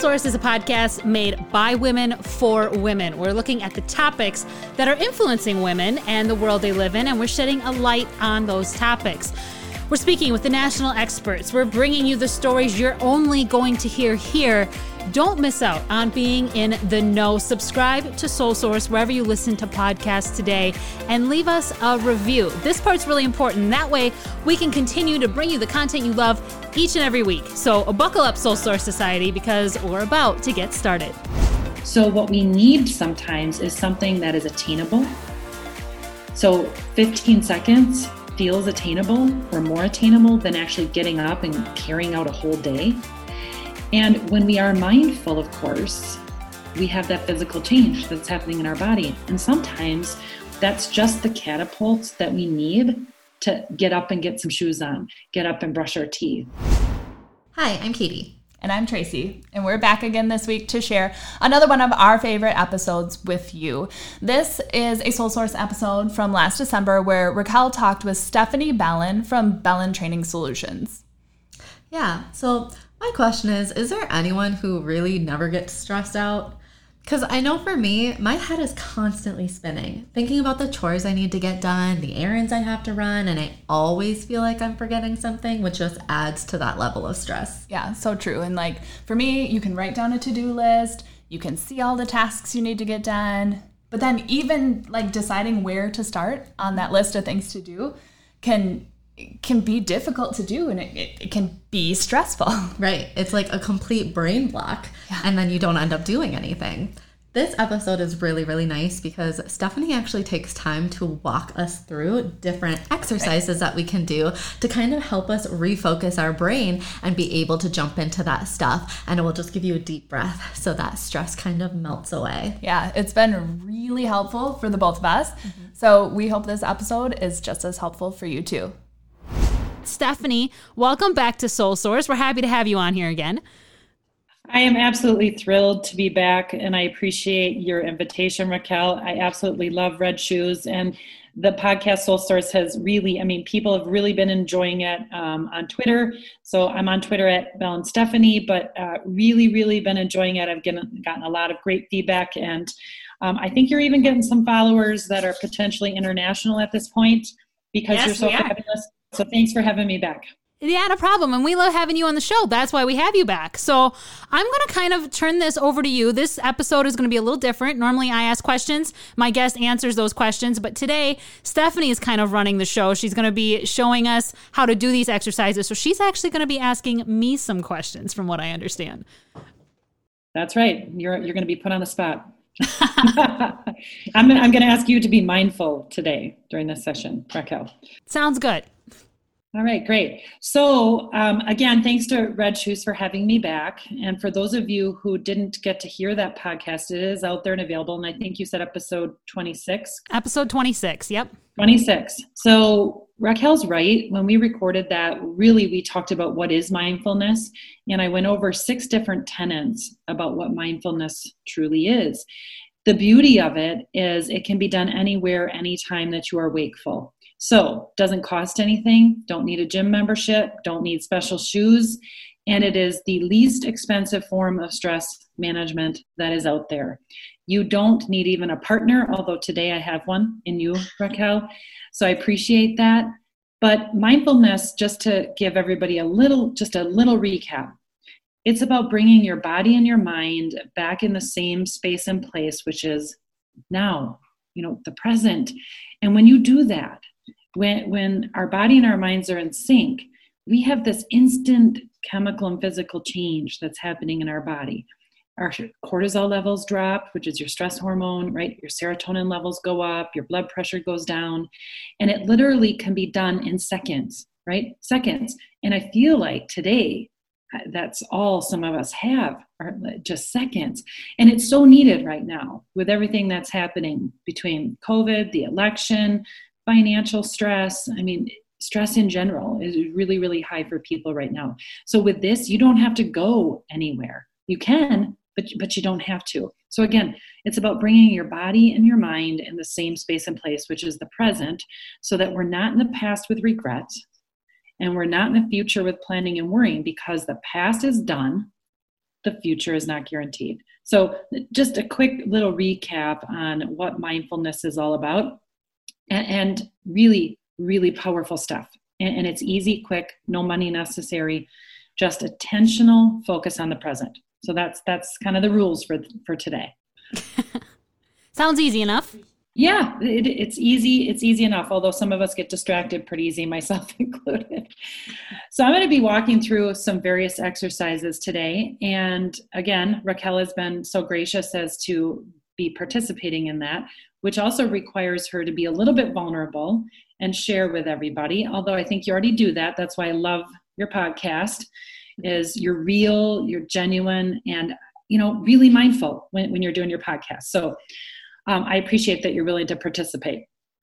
Source is a podcast made by women for women. We're looking at the topics that are influencing women and the world they live in, and we're shedding a light on those topics. We're speaking with the national experts. We're bringing you the stories you're only going to hear here. Don't miss out on being in the know. Subscribe to Soul Source wherever you listen to podcasts today and leave us a review. This part's really important. That way we can continue to bring you the content you love each and every week. So buckle up, Soul Source Society, because we're about to get started. So what we need sometimes is something that is attainable. So 15 seconds feels attainable or more attainable than actually getting up and carrying out a whole day. And when we are mindful, of course, we have that physical change that's happening in our body. And sometimes that's just the catapults that we need to get up and get some shoes on, get up and brush our teeth. Hi, I'm Katie. And I'm Tracy, and we're back again this week to share another one of our favorite episodes with you. This is a Soul Source episode from last December where Raquel talked with Stephanie Bellin from Bellin Training Solutions. Yeah, so my question is there anyone who really never gets stressed out? Because I know for me, my head is constantly spinning, thinking about the chores I need to get done, the errands I have to run, and I always feel like I'm forgetting something, which just adds to that level of stress. Yeah, so true. And like for me, you can write down a to-do list, you can see all the tasks you need to get done, but then even like deciding where to start on that list of things to do can be difficult to do, and it can be stressful. Right. It's like a complete brain block, and then you don't end up doing anything. This episode is really, really nice because Stephanie actually takes time to walk us through different exercises that we can do to kind of help us refocus our brain and be able to jump into that stuff. And it will just give you a deep breath so that stress kind of melts away. Yeah, it's been really helpful for the both of us. Mm-hmm. So we hope this episode is just as helpful for you too. Stephanie, welcome back to Soul Source. We're happy to have you on here again. I am absolutely thrilled to be back, and I appreciate your invitation, Raquel. I absolutely love Red Shoes, and the podcast Soul Source has really, people have really been enjoying it on Twitter. So I'm on Twitter at Bellin Stephanie, but really been enjoying it. I've gotten a lot of great feedback, and I think you're even getting some followers that are potentially international at this point because you're so fabulous. So thanks for having me back. Yeah, no problem. And we love having you on the show. That's why we have you back. So I'm going to kind of turn this over to you. This episode is going to be a little different. Normally I ask questions. My guest answers those questions. But today, Stephanie is kind of running the show. She's going to be showing us how to do these exercises. So she's actually going to be asking me some questions from what I understand. That's right. You're going to be put on the spot. I'm going to ask you to be mindful today during this session, Raquel. Sounds good. All right, great. So again, thanks to Red Shoes for having me back. And for those of you who didn't get to hear that podcast, it is out there and available. And I think you said episode 26. Episode 26, yep. 26. So Raquel's right. When we recorded that, really, we talked about what is mindfulness. And I went over 6 different tenets about what mindfulness truly is. The beauty of it is it can be done anywhere, anytime that you are wakeful. So doesn't cost anything, don't need a gym membership, don't need special shoes, and it is the least expensive form of stress management that is out there. You don't need even a partner, although today I have one in you, Raquel, so I appreciate that. But mindfulness, just to give everybody a little recap, it's about bringing your body and your mind back in the same space and place, which is now, the present. And when you do that, when our body and our minds are in sync, we have this instant chemical and physical change that's happening in our body. Our cortisol levels drop, which is your stress hormone, right? Your serotonin levels go up, your blood pressure goes down, and it literally can be done in seconds, right? Seconds. And I feel like today, that's all some of us have, are just seconds. And it's so needed right now with everything that's happening between COVID, the election, financial stress. Stress in general is really, really high for people right now. So with this, you don't have to go anywhere. You can, but you don't have to. So again, it's about bringing your body and your mind in the same space and place, which is the present, so that we're not in the past with regret, and we're not in the future with planning and worrying, because the past is done. the future is not guaranteed. So just a quick little recap on what mindfulness is all about, and really, really powerful stuff. And it's easy, quick, no money necessary, just attentional focus on the present. So that's kind of the rules for today. Sounds easy enough. Yeah, it's easy. It's easy enough, although some of us get distracted pretty easy, myself included. So I'm going to be walking through some various exercises today. And again, Raquel has been so gracious as to be participating in that, which also requires her to be a little bit vulnerable and share with everybody. Although I think you already do that. That's why I love your podcast, is you're real, you're genuine, and, really mindful when you're doing your podcast. So I appreciate that you're willing to participate.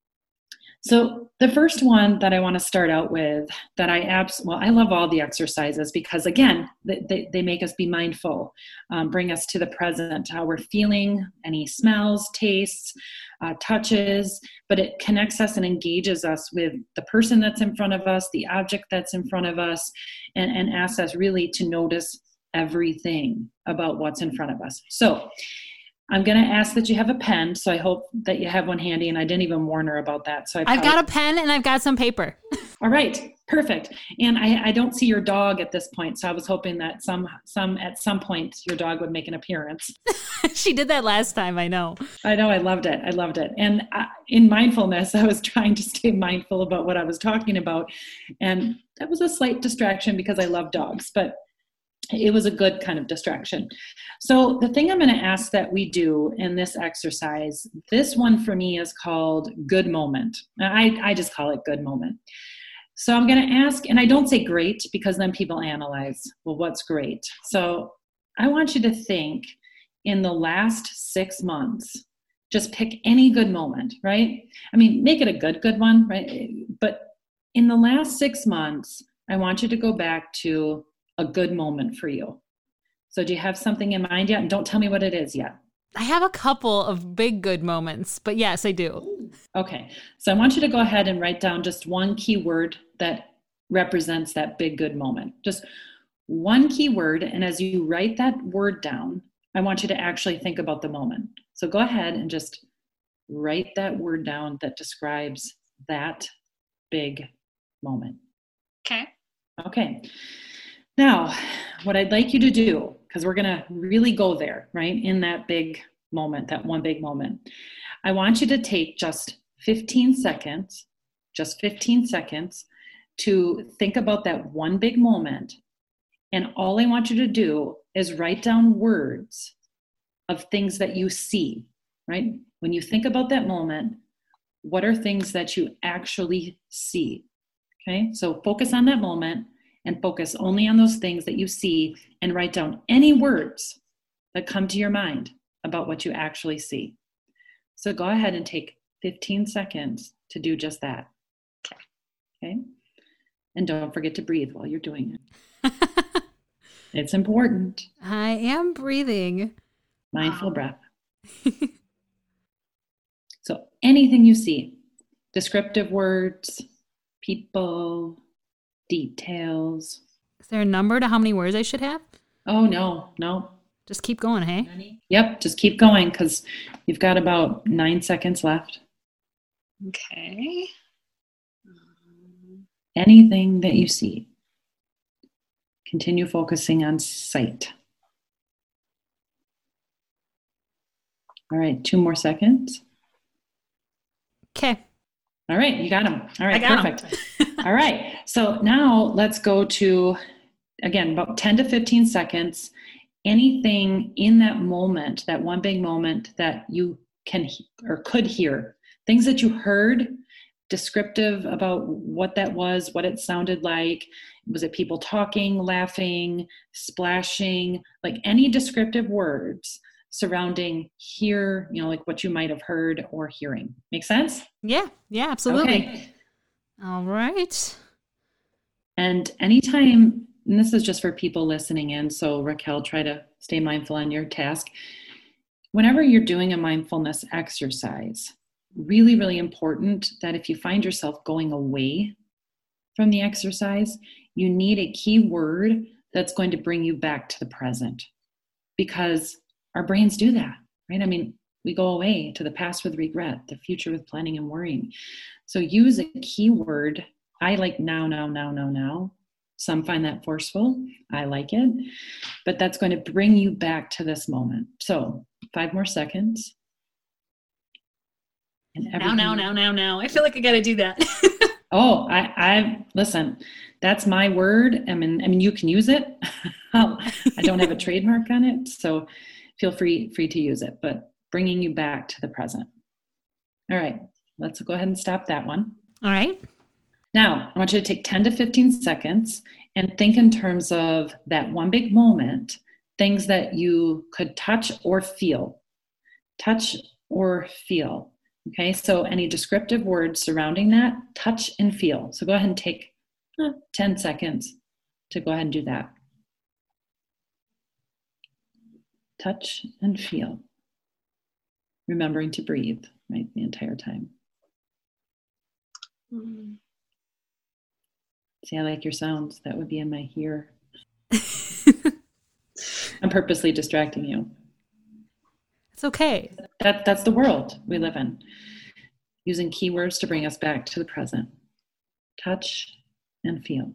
So the first one that I want to start out with, that I love all the exercises because, again, they make us be mindful, bring us to the present, how we're feeling, any smells, tastes, touches, but it connects us and engages us with the person that's in front of us, the object that's in front of us, and asks us really to notice everything about what's in front of us. So I'm going to ask that you have a pen, so I hope that you have one handy, and I didn't even warn her about that. So I've got a pen and I've got some paper. All right, perfect. And I don't see your dog at this point, so I was hoping that at some point your dog would make an appearance. She did that last time, I know. I know, I loved it. And in mindfulness, I was trying to stay mindful about what I was talking about, and that was a slight distraction because I love dogs, but it was a good kind of distraction. So the thing I'm going to ask that we do in this exercise, this one for me is called Good Moment. I just call it Good Moment. So I'm going to ask, and I don't say great because then people analyze, well, what's great? So I want you to think in the last 6 months, just pick any good moment, right? I mean, make it a good one, right? But in the last 6 months, I want you to go back to a good moment for you. So do you have something in mind yet? And don't tell me what it is yet. I have a couple of big good moments, but yes, I do. Okay. So I want you to go ahead and write down just one key word that represents that big good moment. Just one key word. And as you write that word down, I want you to actually think about the moment. So go ahead and just write that word down that describes that big moment. Okay. Okay. Now, what I'd like you to do, because we're going to really go there, right, in that big moment, that one big moment, I want you to take just 15 seconds to think about that one big moment. And all I want you to do is write down words of things that you see, right? When you think about that moment, what are things that you actually see? Okay, so focus on that moment. And focus only on those things that you see, and write down any words that come to your mind about what you actually see. So go ahead and take 15 seconds to do just that. Okay? And don't forget to breathe while you're doing it. It's important. I am breathing. Mindful breath. So anything you see, descriptive words, people, details. Is there a number to how many words I should have? Oh, no. Just keep going, hey? Yep, just keep going because you've got about 9 seconds left. Okay. Anything that you see. Continue focusing on sight. All right, 2 more seconds. Okay. All right, you got them. All right, perfect. All right, so now let's go to, again, about 10 to 15 seconds. Anything in that moment, that one big moment that you can or could hear, things that you heard, descriptive about what that was, what it sounded like. Was it people talking, laughing, splashing, like any descriptive words surrounding here, like what you might have heard or hearing. Make sense? Yeah, absolutely. Okay. All right. And anytime, and this is just for people listening in, so Raquel, try to stay mindful on your task. Whenever you're doing a mindfulness exercise, really, really important that if you find yourself going away from the exercise, you need a key word that's going to bring you back to the present. because our brains do that, right? I mean, we go away to the past with regret, the future with planning and worrying. So use a keyword. I like now, now, now, now, now. Some find that forceful. I like it. But that's going to bring you back to this moment. So 5 more seconds. And Now. I feel like I got to do that. Oh, I listen, that's my word. I mean, you can use it. I don't have a trademark on it, so feel free to use it, but bringing you back to the present. All right, let's go ahead and stop that one. All right. Now, I want you to take 10 to 15 seconds and think in terms of that one big moment, things that you could touch or feel. Touch or feel. Okay, so any descriptive words surrounding that, touch and feel. So go ahead and take 10 seconds to go ahead and do that. Touch and feel. Remembering to breathe, right, the entire time. See, I like your sounds. That would be in my here. I'm purposely distracting you. It's okay. That's the world we live in. Using keywords to bring us back to the present. Touch and feel.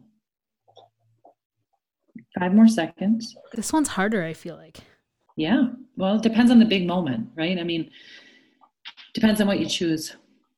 5 more seconds. This one's harder, I feel like. Yeah. Well, it depends on the big moment, right? I mean, depends on what you choose.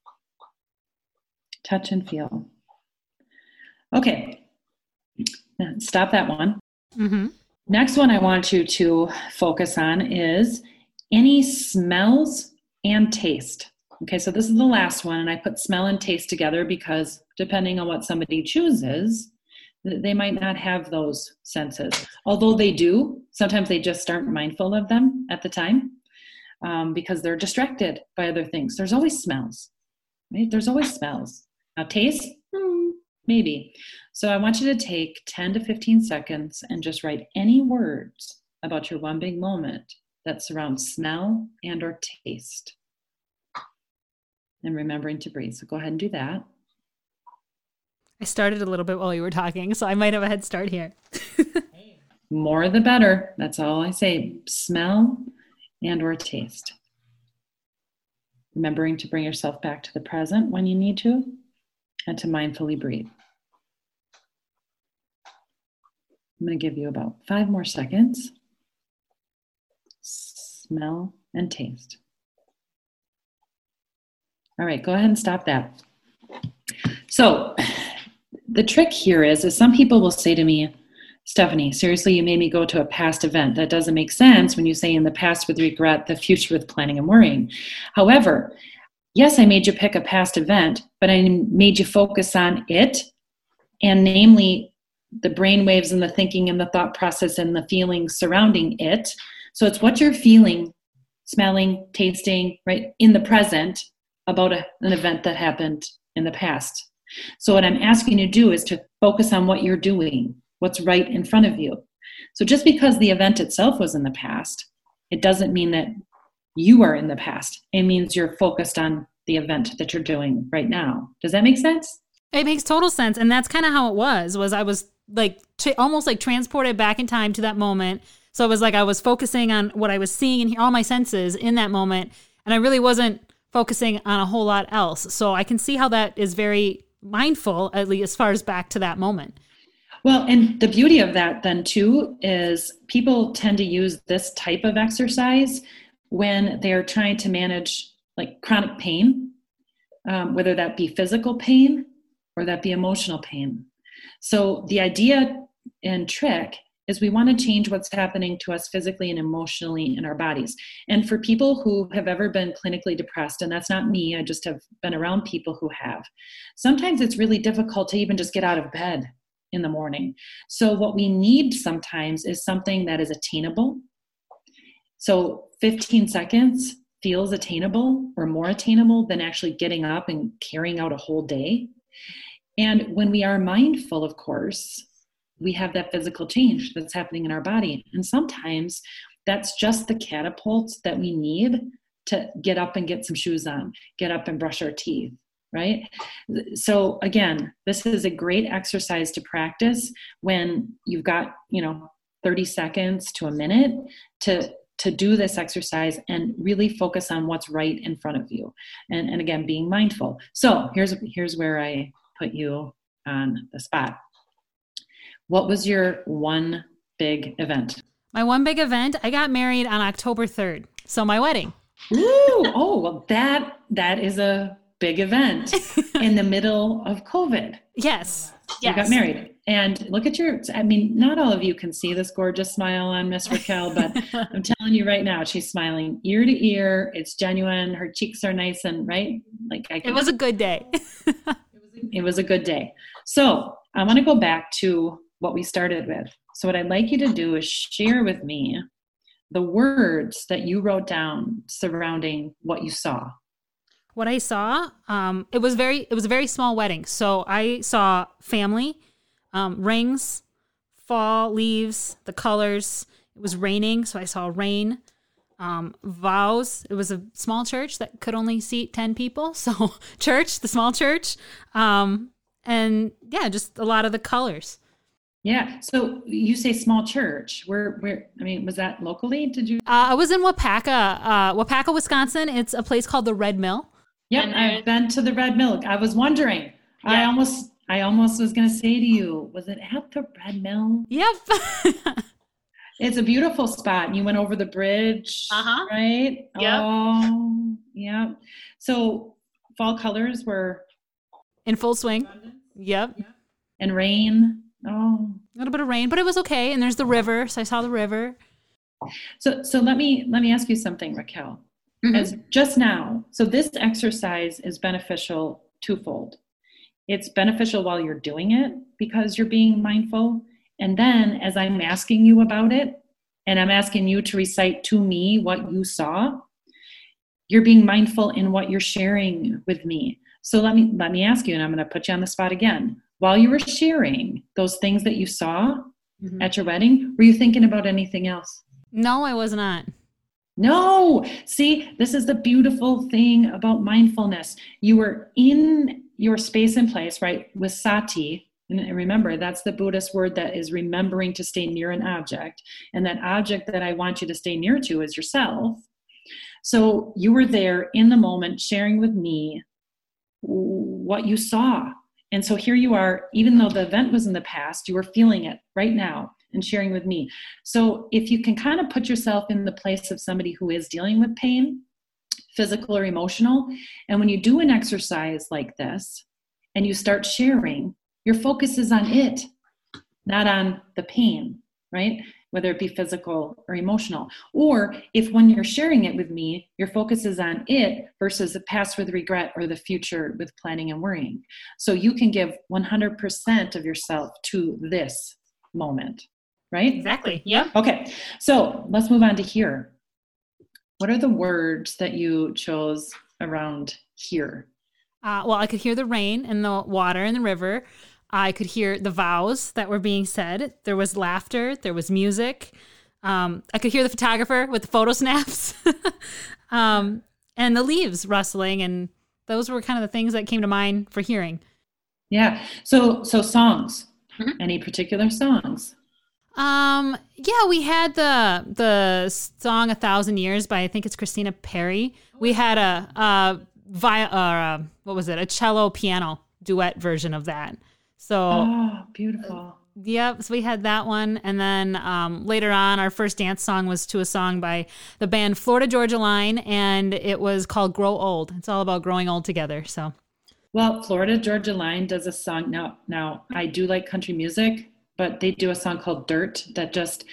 Touch and feel. Okay. Now, stop that one. Mm-hmm. Next one I want you to focus on is any smells and taste. Okay, so this is the last one, and I put smell and taste together because depending on what somebody chooses, they might not have those senses. Although they do, sometimes they just aren't mindful of them at the time because they're distracted by other things. There's always smells, right? There's always smells. Now taste, maybe. So I want you to take 10 to 15 seconds and just write any words about your one big moment that surrounds smell and or taste. And remembering to breathe. So go ahead and do that. I started a little bit while you were talking, so I might have a head start here. More the better. That's all I say. Smell and or taste. Remembering to bring yourself back to the present when you need to, and to mindfully breathe. I'm going to give you about 5 more seconds. Smell and taste. All right, go ahead and stop that. So the trick here is some people will say to me, Stephanie, seriously, you made me go to a past event. That doesn't make sense when you say in the past with regret, the future with planning and worrying. However, yes, I made you pick a past event, but I made you focus on it, and namely the brain waves and the thinking and the thought process and the feelings surrounding it. So it's what you're feeling, smelling, tasting, right, in the present about an event that happened in the past. So what I'm asking you to do is to focus on what you're doing, what's right in front of you. So just because the event itself was in the past, it doesn't mean that you are in the past. It means you're focused on the event that you're doing right now. Does that make sense? It makes total sense. And that's kind of how it was I was like almost like transported back in time to that moment. So it was like I was focusing on what I was seeing and all my senses in that moment. And I really wasn't focusing on a whole lot else. So I can see how that is very mindful, at least as far as back to that moment. Well, and the beauty of that then too is people tend to use this type of exercise when they're trying to manage like chronic pain, whether that be physical pain or that be emotional pain. So the idea and trick is we want to change what's happening to us physically and emotionally in our bodies. And for people who have ever been clinically depressed, and that's not me, I just have been around people who have, sometimes it's really difficult to even just get out of bed in the morning. So what we need sometimes is something that is attainable. So 15 seconds feels attainable or more attainable than actually getting up and carrying out a whole day. And when we are mindful, of course, we have that physical change that's happening in our body. And sometimes that's just the catapult that we need to get up and get some shoes on, get up and brush our teeth, right? So again, this is a great exercise to practice when you've got, 30 seconds to a minute to do this exercise and really focus on what's right in front of you. And again, being mindful. So here's where I put you on the spot. What was your one big event? My one big event, I got married on October 3rd. So my wedding. Ooh, oh, well, that is a big event in the middle of COVID. Yes. You got married. And look at not all of you can see this gorgeous smile on Miss Raquel, but I'm telling you right now, she's smiling ear to ear. It's genuine. Her cheeks are nice and right. It was a good day. It was a good day. So I want to go back to what we started with. So what I'd like you to do is share with me the words that you wrote down surrounding what you saw. What I saw, it was a very small wedding. So I saw family, rings, fall, leaves, the colors. It was raining, so I saw rain. Vows. It was a small church that could only seat 10 people. So the small church. And yeah, just a lot of the colors. Yeah. So you say small church. Where? Was that locally? Did you? I was in Wapaka, Wisconsin. It's a place called the Red Mill. Yep, I've been to the Red Mill. I was wondering. Yeah. I almost was going to say to you, was it at the Red Mill? Yep. It's a beautiful spot. And you went over the bridge, right? Yep. Oh, yeah. So fall colors were in full swing. Yep. And rain. Oh, a little bit of rain, but it was okay. And there's the river, so I saw the river. So let me ask you something, Raquel. Mm-hmm. As just now, so this exercise is beneficial twofold. It's beneficial while you're doing it because you're being mindful. And then as I'm asking you about it, and I'm asking you to recite to me what you saw, you're being mindful in what you're sharing with me. So let me ask you, and I'm going to put you on the spot again. While you were sharing those things that you saw at your wedding, were you thinking about anything else? No, I was not. No. See, this is the beautiful thing about mindfulness. You were in your space and place, right, with sati. And remember, that's the Buddhist word that is remembering to stay near an object. And that object that I want you to stay near to is yourself. So you were there in the moment sharing with me what you saw. And so here you are, even though the event was in the past, you were feeling it right now and sharing with me. So if you can kind of put yourself in the place of somebody who is dealing with pain, physical or emotional, and when you do an exercise like this and you start sharing, your focus is on it, not on the pain, right? Whether it be physical or emotional. Or if when you're sharing it with me, your focus is on it versus the past with regret or the future with planning and worrying. So you can give 100% of yourself to this moment, right? Exactly. Yep. Okay. So let's move on to here. What are the words that you chose around here? Well, I could hear the rain and the water in the river. I could hear the vows that were being said. There was laughter. There was music. I could hear the photographer with the photo snaps and the leaves rustling. And those were kind of the things that came to mind for hearing. Yeah. So songs. Any particular songs? Yeah, we had the song 1,000 Years by, I think it's Christina Perri. We had a cello piano duet version of that. So beautiful. Yep. So we had that one. And then later on, our first dance song was to a song by the band Florida Georgia Line, and it was called Grow Old. It's all about growing old together. So, well, Florida Georgia Line does a song. Now I do like country music, but they do a song called Dirt that just,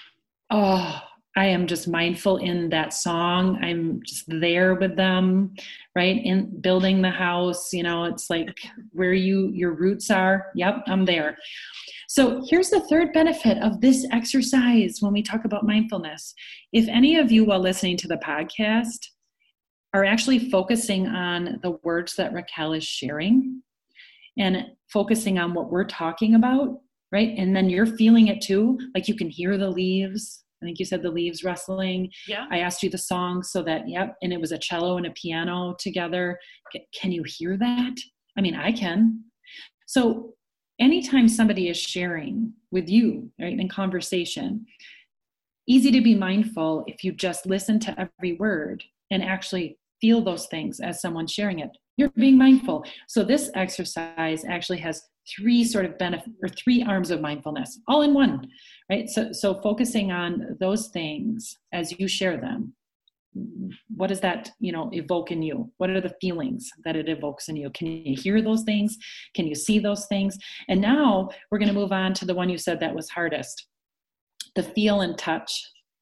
I am just mindful in that song. I'm just there with them, right? In building the house, it's like where your roots are. Yep, I'm there. So here's the third benefit of this exercise when we talk about mindfulness. If any of you, while listening to the podcast, are actually focusing on the words that Raquel is sharing and focusing on what we're talking about, right? And then you're feeling it too, like you can hear the leaves. I think you said the leaves rustling. Yeah. I asked you the song so that, yep. And it was a cello and a piano together. Can you hear that? I mean, I can. So anytime somebody is sharing with you, right, in conversation, easy to be mindful if you just listen to every word and actually feel those things as someone's sharing it. You're being mindful. So this exercise actually has three sort of benefit, or three arms of mindfulness, all in one, right? So focusing on those things as you share them. What does that, evoke in you? What are the feelings that it evokes in you? Can you hear those things? Can you see those things? And now we're going to move on to the one you said that was hardest, the feel and touch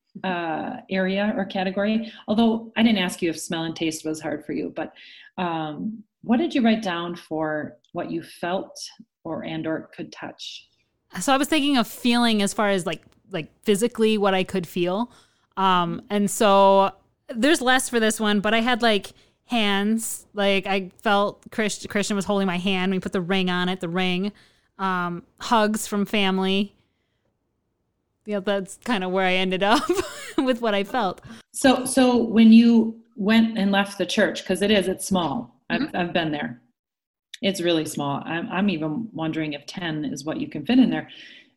area or category. Although I didn't ask you if smell and taste was hard for you, but what did you write down for what you felt or could touch? So I was thinking of feeling as far as like physically what I could feel. And so there's less for this one, but I had like hands, like I felt Christian was holding my hand. We put the ring on it, hugs from family. Yeah, that's kind of where I ended up with what I felt. So when you went and left the church, because it's small. Mm-hmm. I've been there. It's really small. I'm even wondering if 10 is what you can fit in there.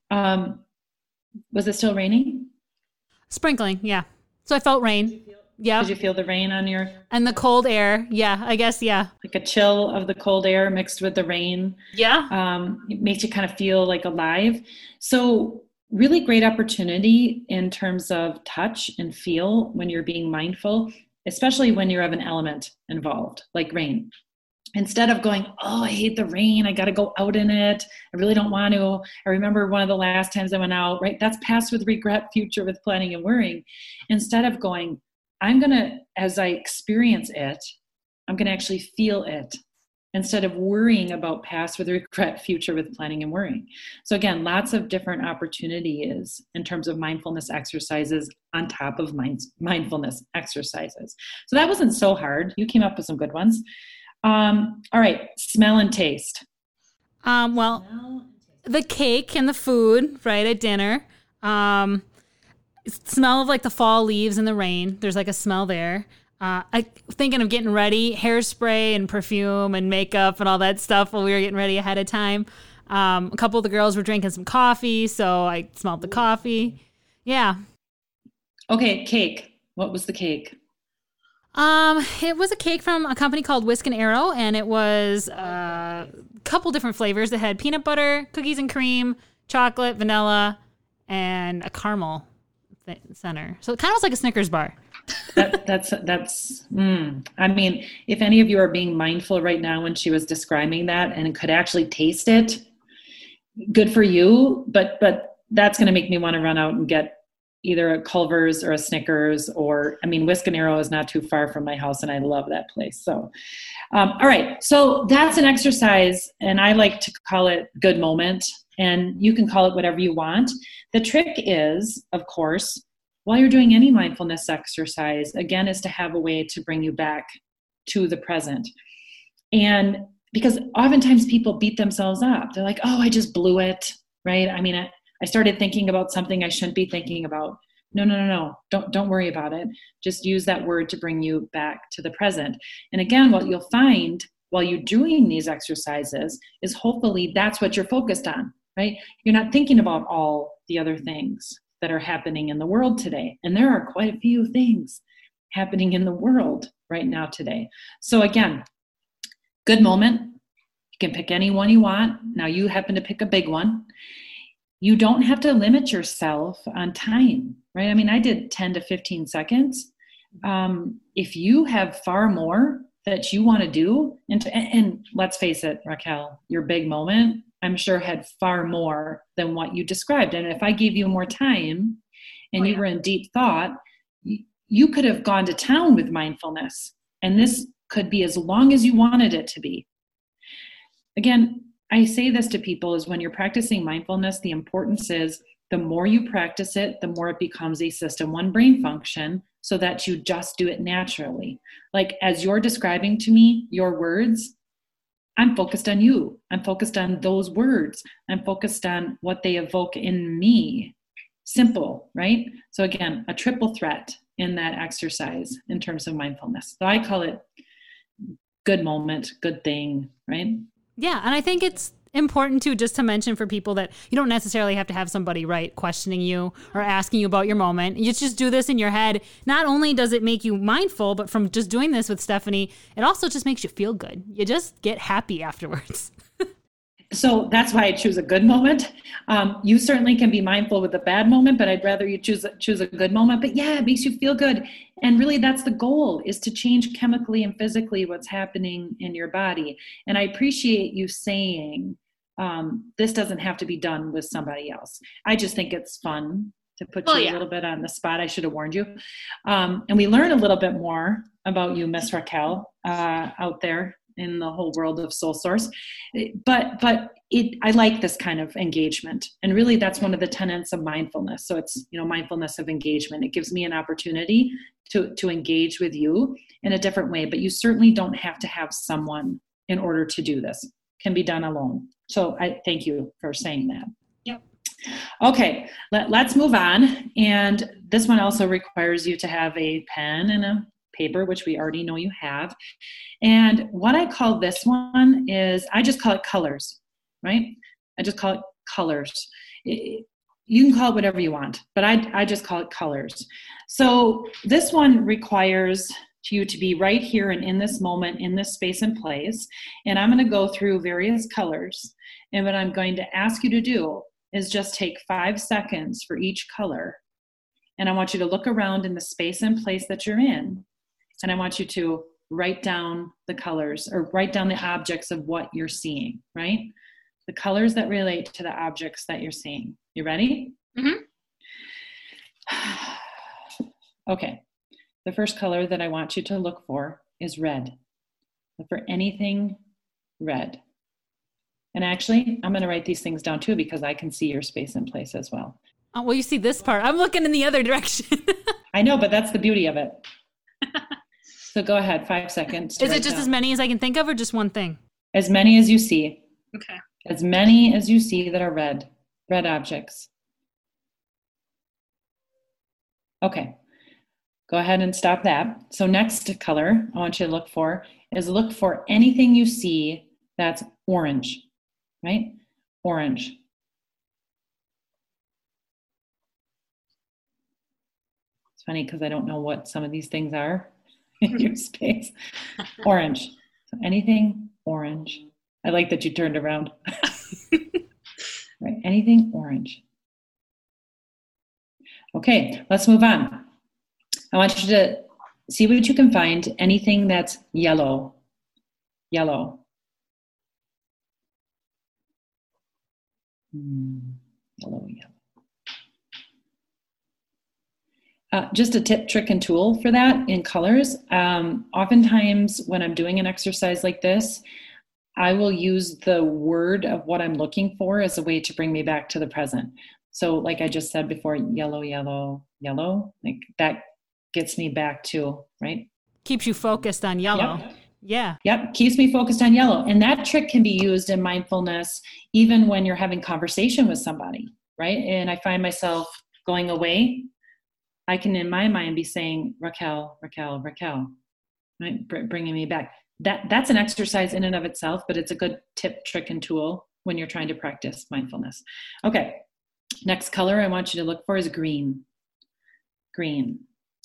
Was it still raining? Sprinkling, yeah. So I felt rain. Yeah. Did you feel the rain on your... And the cold air. Yeah, I guess, yeah. Like a chill of the cold air mixed with the rain. Yeah. It makes you kind of feel like alive. So really great opportunity in terms of touch and feel when you're being mindful, especially when you have an element involved, like rain. Instead of going, oh, I hate the rain, I got to go out in it, I really don't want to. I remember one of the last times I went out, right? That's past with regret, future with planning and worrying. Instead of going, I'm going to, as I experience it, I'm going to actually feel it, instead of worrying about past with regret, future with planning and worrying. So again, lots of different opportunities in terms of mindfulness exercises on top of mindfulness exercises. So that wasn't so hard. You came up with some good ones. All right, smell and taste. Well, the cake and the food, right, at dinner. Smell of like the fall leaves and the rain. There's like a smell there. I thinking of getting ready, hairspray and perfume and makeup and all that stuff while we were getting ready ahead of time. A couple of the girls were drinking some coffee, so I smelled the coffee. Yeah. Okay, cake. What was the cake? It was a cake from a company called Whisk and Arrow, and it was a couple different flavors. It had peanut butter, cookies and cream, chocolate, vanilla, and a caramel center. So it kind of was like a Snickers bar. I mean, if any of you are being mindful right now when she was describing that and could actually taste it, good for you. But that's going to make me want to run out and get either a Culver's or a Snickers, or, I mean, Whisk and Arrow is not too far from my house and I love that place. So, all right. So that's an exercise, and I like to call it good moment, and you can call it whatever you want. The trick is, of course, while you're doing any mindfulness exercise, again, is to have a way to bring you back to the present. And because oftentimes people beat themselves up. They're like, oh, I just blew it, right? I mean, I started thinking about something I shouldn't be thinking about. No. Don't worry about it. Just use that word to bring you back to the present. And again, what you'll find while you're doing these exercises is hopefully that's what you're focused on, right? You're not thinking about all the other things that are happening in the world today. And there are quite a few things happening in the world right now today. So again, good moment. You can pick any one you want. Now you happen to pick a big one. You don't have to limit yourself on time, right? I mean, I did 10 to 15 seconds. If you have far more that you want to do, and let's face it, Raquel, your big moment, I'm sure, had far more than what you described. And if I gave you more time and you were in deep thought, you could have gone to town with mindfulness. And this could be as long as you wanted it to be. Again, I say this to people is when you're practicing mindfulness, the importance is the more you practice it, the more it becomes a system one brain function, so that you just do it naturally. Like as you're describing to me your words, I'm focused on you. I'm focused on those words. I'm focused on what they evoke in me. Simple, right? So again, a triple threat in that exercise in terms of mindfulness. So I call it good moment, good thing, right? Yeah, and I think important too, just to mention for people that you don't necessarily have to have somebody questioning you or asking you about your moment. You just do this in your head. Not only does it make you mindful, but from just doing this with Stephanie, it also just makes you feel good. You just get happy afterwards. So that's why I choose a good moment. You certainly can be mindful with a bad moment, but I'd rather you choose a good moment. But yeah, it makes you feel good. And really that's the goal, is to change chemically and physically what's happening in your body. And I appreciate you saying this doesn't have to be done with somebody else. I just think it's fun to put you a little bit on the spot. I should have warned you. And we learn a little bit more about you, Miss Raquel, out there in the whole world of Soul Source. But I like this kind of engagement. And really that's one of the tenets of mindfulness. So it's, mindfulness of engagement. It gives me an opportunity to engage with you in a different way, but you certainly don't have to have someone in order to do this. It can be done alone. So I thank you for saying that. Yep. Okay, let's move on. And this one also requires you to have a pen and a paper, which we already know you have. And what I call this one is, I just call it colors, right? I just call it colors. You can call it whatever you want, but I just call it colors. So this one requires you to be right here and in this moment, in this space and place. And I'm going to go through various colors. And what I'm going to ask you to do is just take 5 seconds for each color. And I want you to look around in the space and place that you're in. And I want you to write down the colors, or write down the objects of what you're seeing, right? The colors that relate to the objects that you're seeing. You ready? Mm-hmm. Okay. The first color that I want you to look for is red. Look for anything red. And actually, I'm going to write these things down too, because I can see your space and place as well. Oh, well, you see this part. I'm looking in the other direction. I know, but that's the beauty of it. So go ahead, 5 seconds. Is it just as many as I can think of, or just one thing? As many as you see. Okay. As many as you see that are red objects. Okay. Go ahead and stop that. So next color I want you to look for anything you see that's orange, right? Orange. It's funny because I don't know what some of these things are in your space. Orange. So anything orange. I like that you turned around. Right. Anything orange. Okay, let's move on. I want you to see what you can find. Anything that's yellow. Yellow. Yellow. Just a tip, trick, and tool for that in colors. Oftentimes when I'm doing an exercise like this, I will use the word of what I'm looking for as a way to bring me back to the present. So like I just said before, yellow, yellow, yellow, like that gets me back to, right? Keeps you focused on yellow. Yep. Yeah. Yep. Keeps me focused on yellow. And that trick can be used in mindfulness, even when you're having conversation with somebody, right? And I find myself going away. I can, in my mind, be saying, Raquel, Raquel, Raquel, right? Bringing me back. That's an exercise in and of itself, but it's a good tip, trick, and tool when you're trying to practice mindfulness. Okay. Next color I want you to look for is green. Green.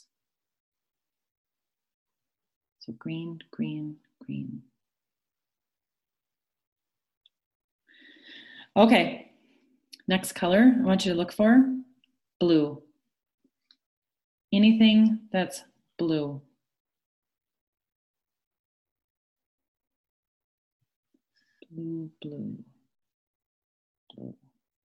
So green, green, green. Okay. Next color I want you to look for, blue. Anything that's blue. Blue, blue, blue.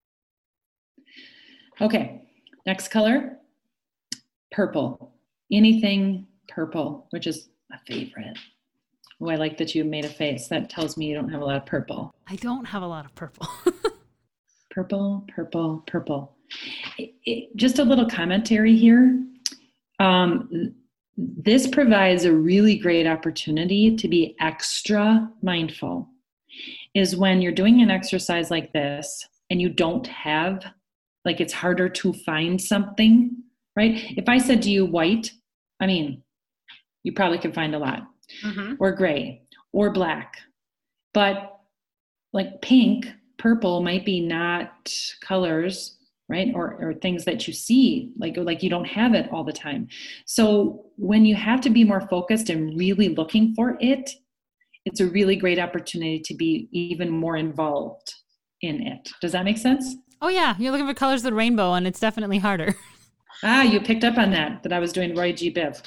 Okay, next color, purple. Anything purple, which is a favorite. Oh, I like that you made a face. That tells me you don't have a lot of purple. I don't have a lot of purple. Purple, purple, purple. Just a little commentary here. This provides a really great opportunity to be extra mindful. Is when you're doing an exercise like this and you don't have, like it's harder to find something, right? If I said to you white, I mean, you probably could find a lot, or gray, or black. But like pink, purple might be not colors, right? Or things that you see, like you don't have it all the time. So when you have to be more focused and really looking for it, it's a really great opportunity to be even more involved in it. Does that make sense? Oh yeah, you're looking for colors of the rainbow, and it's definitely harder. You picked up on that I was doing Roy G. Biv.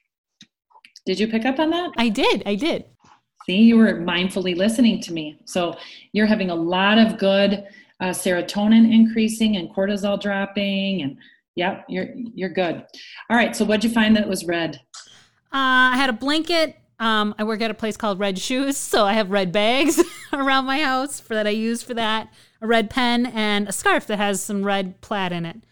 Did you pick up on that? I did. See, you were mindfully listening to me. So you're having a lot of good serotonin increasing and cortisol dropping, and yep, you're good. All right. So what'd you find that was red? I had a blanket. I work at a place called Red Shoes, so I have red bags around my house that I use for that. A red pen and a scarf that has some red plaid in it.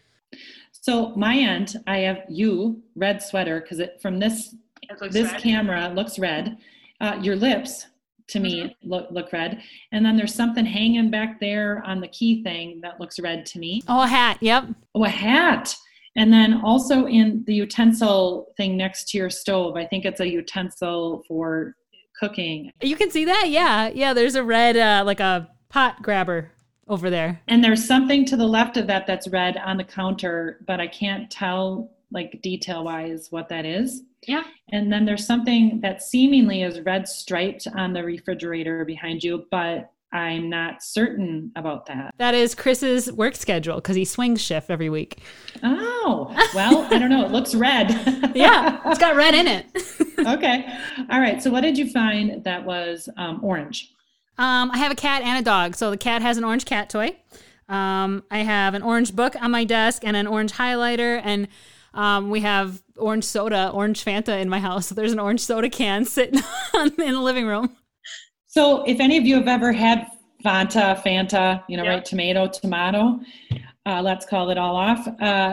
So my end, I have red sweater because from this red. Camera looks red. Your lips to me look red, and then there's something hanging back there on the key thing that looks red to me. Oh, a hat. Yep. Oh, a hat. And then also in the utensil thing next to your stove, I think it's a utensil for cooking. You can see that? Yeah. There's a red, like a pot grabber over there. And there's something to the left of that that's red on the counter, but I can't tell like detail wise what that is. Yeah. And then there's something that seemingly is red striped on the refrigerator behind you, but I'm not certain about that. That is Chris's work schedule because he swings shift every week. Oh, well, I don't know. It looks red. Yeah, it's got red in it. Okay. All right. So what did you find that was orange? I have a cat and a dog. So the cat has an orange cat toy. I have an orange book on my desk and an orange highlighter, and we have orange soda, orange Fanta in my house. So there's an orange soda can sitting in the living room. So if any of you have ever had Fanta, yep. Right? Tomato, let's call it all off.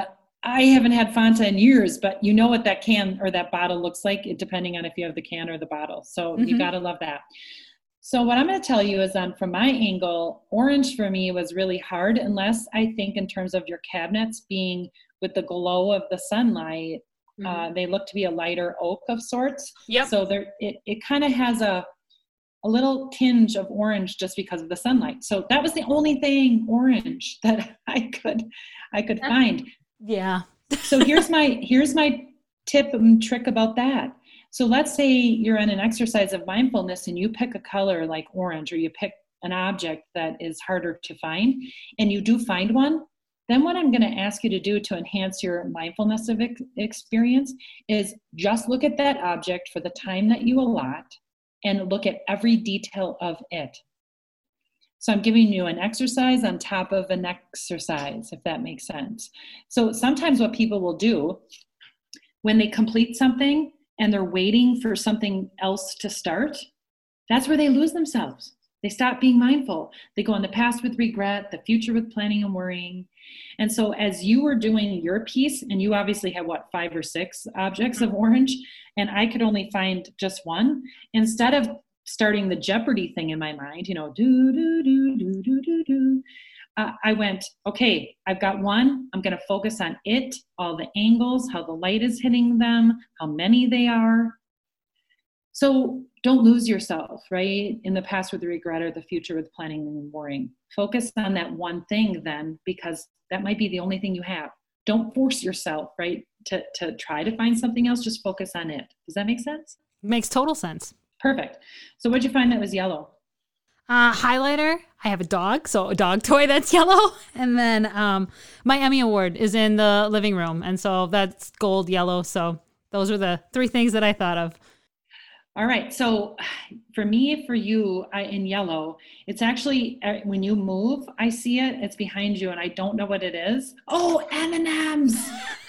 I haven't had Fanta in years, but you know what that can or that bottle looks like, depending on if you have the can or the bottle. So you got to love that. So what I'm going to tell you is from my angle, orange for me was really hard, unless I think in terms of your cabinets being with the glow of the sunlight, they look to be a lighter oak of sorts. Yep. So it kind of has a little tinge of orange just because of the sunlight. So that was the only thing orange that I could find. Yeah. So here's my tip and trick about that. So let's say you're in an exercise of mindfulness and you pick a color like orange, or you pick an object that is harder to find, and you do find one. Then what I'm going to ask you to do to enhance your mindfulness of experience is just look at that object for the time that you allot and look at every detail of it. So I'm giving you an exercise on top of an exercise, if that makes sense. So sometimes what people will do when they complete something and they're waiting for something else to start, that's where they lose themselves. They stop being mindful. They go in the past with regret, the future with planning and worrying. And so as you were doing your piece, and you obviously had 5 or 6 objects of orange, and I could only find just one, instead of starting the Jeopardy thing in my mind, do, do, do, do, do, do, do, I went, okay, I've got one. I'm going to focus on it, all the angles, how the light is hitting them, how many they are. So don't lose yourself, right? In the past with regret or the future with planning and worrying. Focus on that one thing then, because that might be the only thing you have. Don't force yourself, right, to try to find something else. Just focus on it. Does that make sense? Makes total sense. Perfect. So what'd you find that was yellow? Highlighter. I have a dog, so a dog toy that's yellow. And then my Emmy Award is in the living room, and so that's gold, yellow. So those are the 3 things that I thought of. All right. So for me, for you, in yellow, it's actually when you move, I see it. It's behind you, and I don't know what it is. Oh, M&Ms.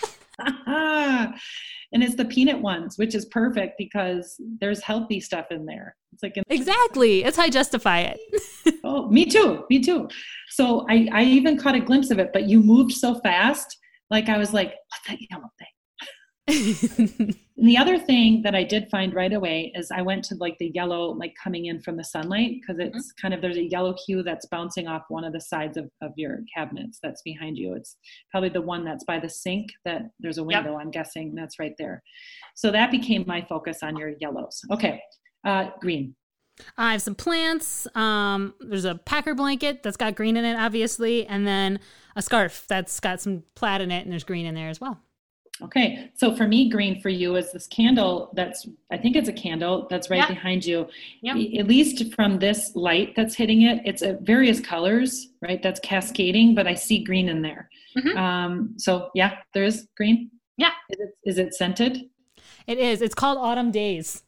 And it's the peanut ones, which is perfect because there's healthy stuff in there. It's like exactly. It's how I justify it. Oh, me too. So I even caught a glimpse of it, but you moved so fast. Like I was like, what's that yellow thing? And the other thing that I did find right away is I went to like the yellow, like coming in from the sunlight, because it's kind of, there's a yellow hue that's bouncing off one of the sides of your cabinets that's behind you. It's probably the one that's by the sink that there's a window, I'm guessing that's right there. So that became my focus on your yellows. Okay. Green. I have some plants. There's a Packer blanket that's got green in it, obviously, and then a scarf that's got some plaid in it, and there's green in there as well. Okay, so for me, green for you is this candle I think it's a candle that's right behind you. Yep. At least from this light that's hitting it, it's various colors, right? That's cascading, but I see green in there. Mm-hmm. So yeah, there is green. Yeah. Is it scented? It is. It's called Autumn Days.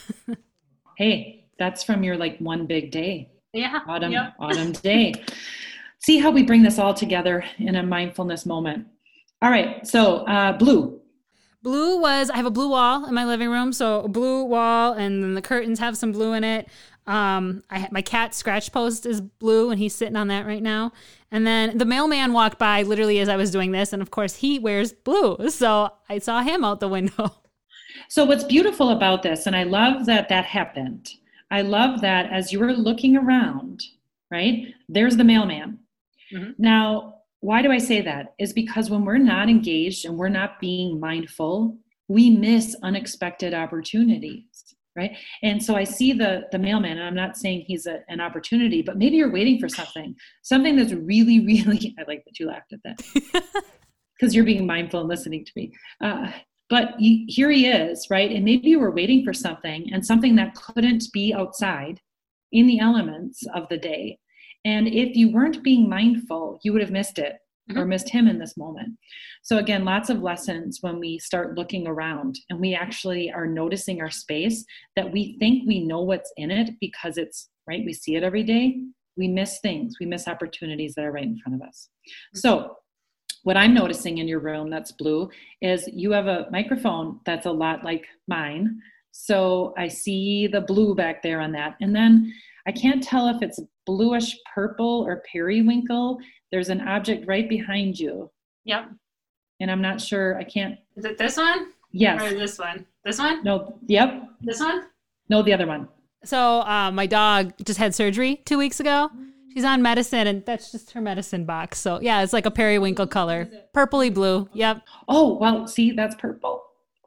Hey, that's from your like one big day. Yeah. Autumn day. See how we bring this all together in a mindfulness moment. All right, so blue. I have a blue wall in my living room, so a blue wall, and then the curtains have some blue in it. My cat's scratch post is blue, and he's sitting on that right now. And then the mailman walked by literally as I was doing this, and of course he wears blue, so I saw him out the window. So what's beautiful about this, and I love that happened, I love that as you were looking around, right, there's the mailman. Mm-hmm. Now, why do I say that? Is because when we're not engaged and we're not being mindful, we miss unexpected opportunities, right? And so I see the mailman, and I'm not saying he's an opportunity, but maybe you're waiting for something that's really, really, I like that you laughed at that, because you're being mindful and listening to me. But here he is, right? And maybe you were waiting for something, and something that couldn't be outside in the elements of the day. And if you weren't being mindful, you would have missed it or missed him in this moment. So again, lots of lessons when we start looking around and we actually are noticing our space, that we think we know what's in it because it's right. We see it every day. We miss things. We miss opportunities that are right in front of us. So what I'm noticing in your room that's blue is you have a microphone that's a lot like mine. So I see the blue back there on that. And then I can't tell if it's bluish purple or periwinkle. There's an object right behind you. Yep. And I'm not sure. I can't. Is it this one? Yes. Or this one? This one? No. Yep. This one? No, the other one. So my dog just had surgery 2 weeks ago. She's on medicine, and that's just her medicine box. So yeah, it's like a periwinkle color. Purpley blue. Yep. Oh, well, see, that's purple.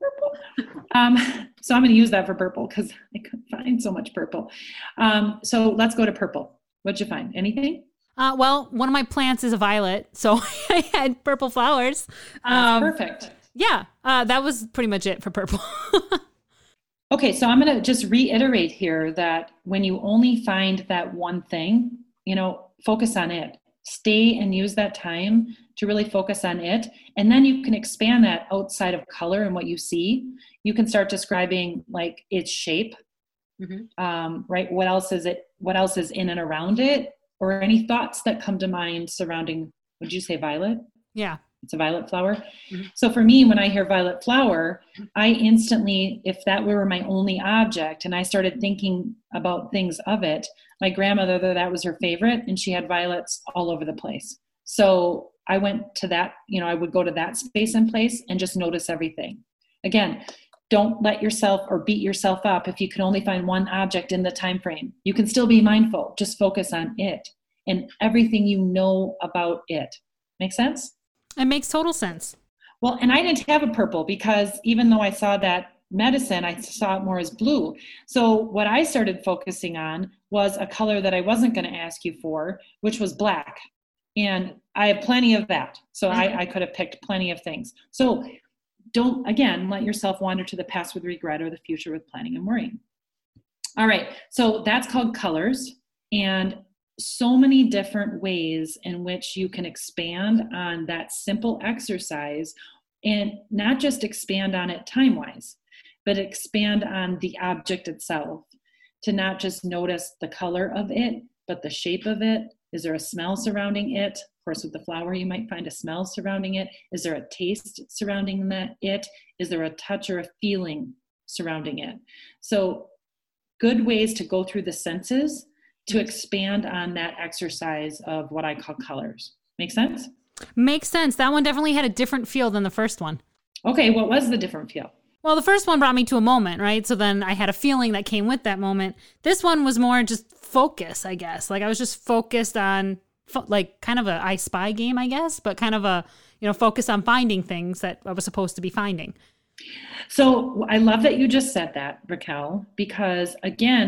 So I'm going to use that for purple because I couldn't find so much purple. So let's go to purple. What'd you find? Anything? Well, one of my plants is a violet, so I had purple flowers. Perfect. Yeah, that was pretty much it for purple. Okay, so I'm going to just reiterate here that when you only find that one thing, focus on it. Stay and use that time to really focus on it. And then you can expand that outside of color and what you see. You can start describing like its shape, right? What else is it? What else is in and around it? Or any thoughts that come to mind surrounding, would you say violet? Yeah. It's a violet flower. Mm-hmm. So for me, when I hear violet flower, I instantly, if that were my only object and I started thinking about things of it, my grandmother, that was her favorite, and she had violets all over the place. So I went to that, I would go to that space and place and just notice everything. Again, don't let yourself or beat yourself up if you can only find one object in the time frame. You can still be mindful. Just focus on it and everything you know about it. Make sense? It makes total sense. Well, and I didn't have a purple because even though I saw that medicine, I saw it more as blue. So what I started focusing on was a color that I wasn't going to ask you for, which was black. And I have plenty of that. So I could have picked plenty of things. So don't, again, let yourself wander to the past with regret or the future with planning and worrying. All right. So that's called colors. And so many different ways in which you can expand on that simple exercise, and not just expand on it time-wise, but expand on the object itself, to not just notice the color of it, but the shape of it. Is there a smell surrounding it? Of course, with the flower, you might find a smell surrounding it. Is there a taste surrounding it? Is there a touch or a feeling surrounding it? So good ways to go through the senses to expand on that exercise of what I call colors. Make sense? Makes sense. That one definitely had a different feel than the first one. Okay, what was the different feel? Well, the first one brought me to a moment, right? So then I had a feeling that came with that moment. This one was more just focus, I guess. Like I was just focused on like kind of a I Spy game, I guess, but kind of a, focus on finding things that I was supposed to be finding. So I love that you just said that, Raquel, because again,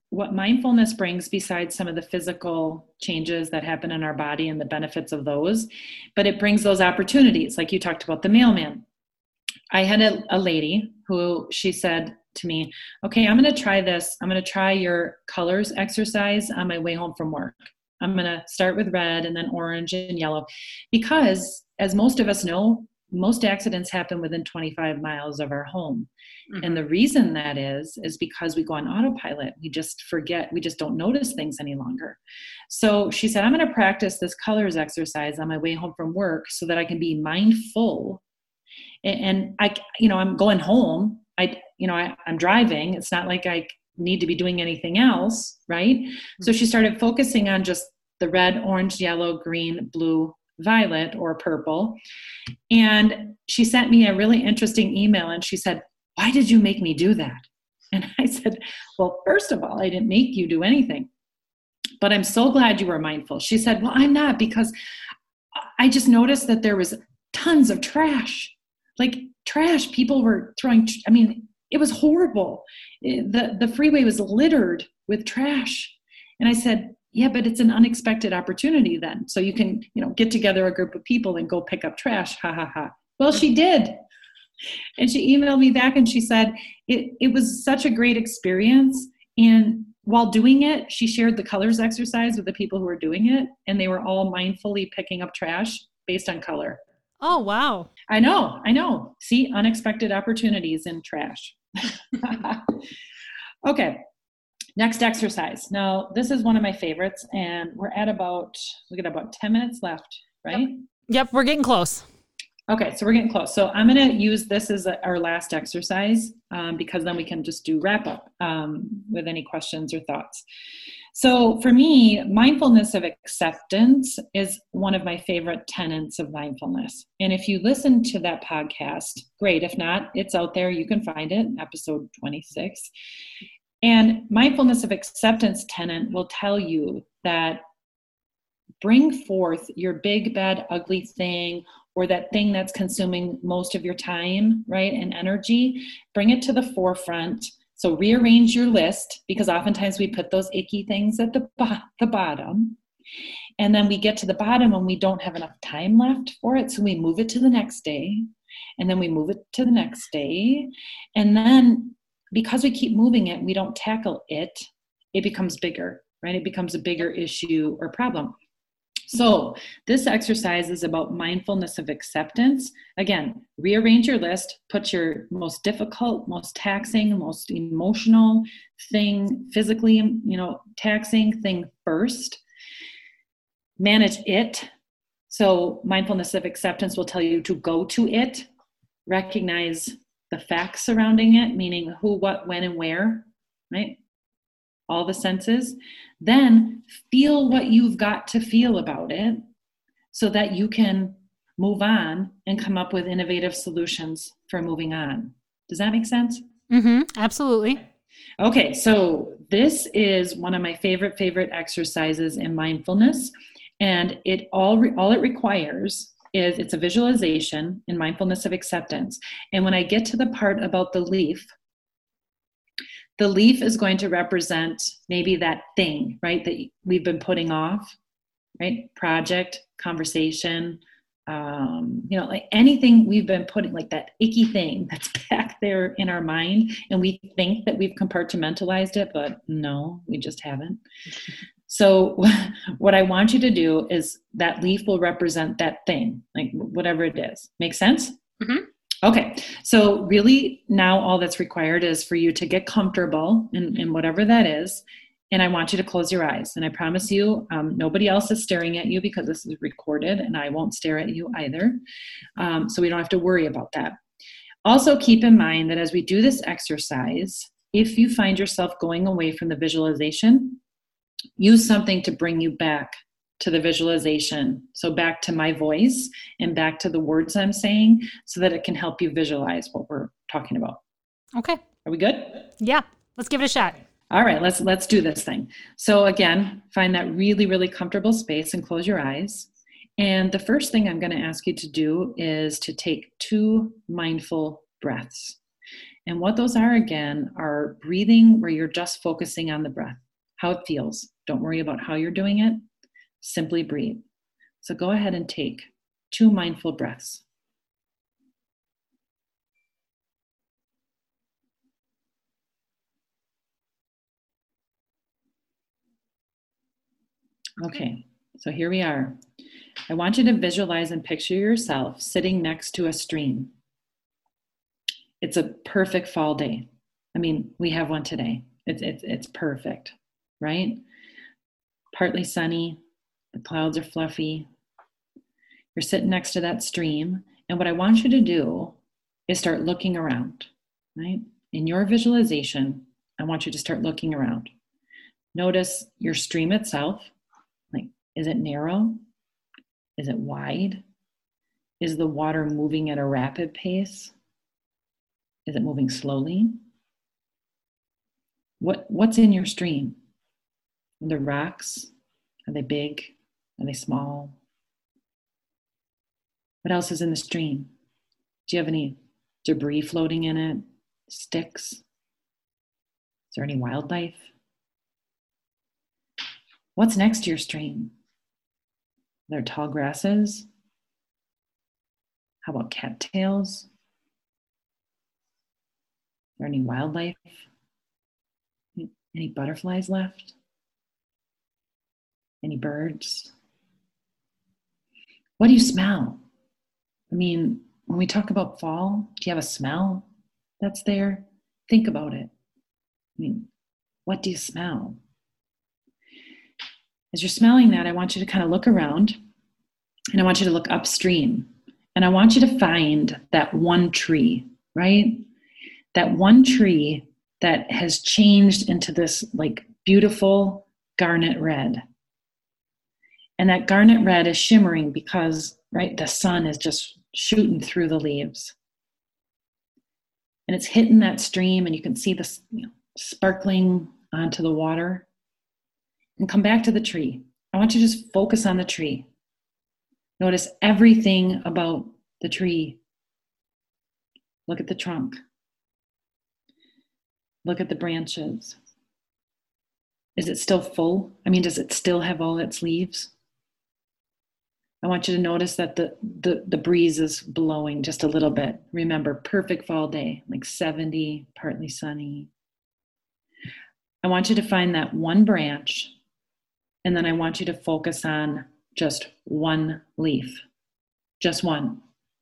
what mindfulness brings, besides some of the physical changes that happen in our body and the benefits of those, but it brings those opportunities. Like you talked about the mailman. I had a lady who, she said to me, okay, I'm going to try this. I'm going to try your colors exercise on my way home from work. I'm going to start with red and then orange and yellow, because as most of us know, most accidents happen within 25 miles of our home. Mm-hmm. And the reason that is because we go on autopilot. We just forget. We just don't notice things any longer. So she said, I'm going to practice this colors exercise on my way home from work so that I can be mindful. And I'm going home. I'm driving. It's not like I need to be doing anything else, right? Mm-hmm. So she started focusing on just the red, orange, yellow, green, blue, violet, or purple. And she sent me a really interesting email, and she said, why did you make me do that? And I said, well, first of all, I didn't make you do anything, but I'm so glad you were mindful. She said, well, I'm not, because I just noticed that there was tons of trash, like trash. People were throwing, it was horrible. The freeway was littered with trash. And I said, yeah, but it's an unexpected opportunity then. So you can, get together a group of people and go pick up trash. Ha ha ha. Well, she did. And she emailed me back and she said, it was such a great experience. And while doing it, she shared the colors exercise with the people who were doing it. And they were all mindfully picking up trash based on color. Oh, wow. I know. See, unexpected opportunities in trash. Okay. Next exercise. Now, this is one of my favorites, and we got about 10 minutes left, right? Yep, we're getting close. Okay, so we're getting close. So I'm going to use this as our last exercise because then we can just do wrap up with any questions or thoughts. So for me, mindfulness of acceptance is one of my favorite tenets of mindfulness. And if you listen to that podcast, great. If not, it's out there. You can find it, episode 26. And mindfulness of acceptance tenet will tell you that bring forth your big, bad, ugly thing, or that thing that's consuming most of your time, right, and energy. Bring it to the forefront. So rearrange your list, because oftentimes we put those icky things at the bottom. And then we get to the bottom and we don't have enough time left for it. So we move it to the next day. And then we move it to the next day. And then because we keep moving it, we don't tackle it, it becomes bigger, right? It becomes a bigger issue or problem. So this exercise is about mindfulness of acceptance. Again, rearrange your list, put your most difficult, most taxing, most emotional thing, physically, taxing thing first. Manage it. So mindfulness of acceptance will tell you to go to it, recognize the facts surrounding it, meaning who, what, when, and where, right? All the senses. Then feel what you've got to feel about it so that you can move on and come up with innovative solutions for moving on. Does that make sense? Mm-hmm. Absolutely. Okay, so this is one of my favorite exercises in mindfulness, and it all it requires is it's a visualization in mindfulness of acceptance. And when I get to the part about the leaf is going to represent maybe that thing, right, that we've been putting off, right? Project, conversation, like anything we've been putting, like that icky thing that's back there in our mind, and we think that we've compartmentalized it, but no, we just haven't. So what I want you to do is that leaf will represent that thing, like whatever it is. Make sense? Mm-hmm. Okay. So really now all that's required is for you to get comfortable in whatever that is. And I want you to close your eyes. And I promise you, nobody else is staring at you because this is recorded, and I won't stare at you either. So we don't have to worry about that. Also keep in mind that as we do this exercise, if you find yourself going away from the visualization, use something to bring you back to the visualization. So back to my voice and back to the words I'm saying so that it can help you visualize what we're talking about. Okay. Are we good? Yeah. Let's give it a shot. All right, let's do this thing. So again, find that really, really comfortable space and close your eyes. And the first thing I'm going to ask you to do is to take 2 mindful breaths. And what those are, again, are breathing where you're just focusing on the breath, how it feels. Don't worry about how you're doing it. Simply breathe. So go ahead and take 2 mindful breaths. Okay, so here we are. I want you to visualize and picture yourself sitting next to a stream. It's a perfect fall day. I mean, we have one today. It's perfect, right? Partly sunny, the clouds are fluffy. You're sitting next to that stream, and what I want you to do is start looking around, right? In your visualization, I want you to start looking around. Notice your stream itself. Like, is it narrow? Is it wide? Is the water moving at a rapid pace? Is it moving slowly? What's in your stream? Are there rocks? Are they big? Are they small? What else is in the stream? Do you have any debris floating in it? Sticks? Is there any wildlife? What's next to your stream? Are there tall grasses? How about cattails? Are there any wildlife? Any butterflies left? Any birds? What do you smell? I mean, when we talk about fall, do you have a smell that's there? Think about it. I mean, what do you smell? As you're smelling that, I want you to kind of look around, and I want you to look upstream, and I want you to find that one tree, right? That one tree that has changed into this like beautiful garnet red. And that garnet red is shimmering because, right, the sun is just shooting through the leaves. And it's hitting that stream, and you can see this, sparkling onto the water. And come back to the tree. I want you to just focus on the tree. Notice everything about the tree. Look at the trunk. Look at the branches. Is it still full? I mean, does it still have all its leaves? I want you to notice that the breeze is blowing just a little bit. Remember, perfect fall day, like 70, partly sunny. I want you to find that one branch, and then I want you to focus on just one leaf. Just one.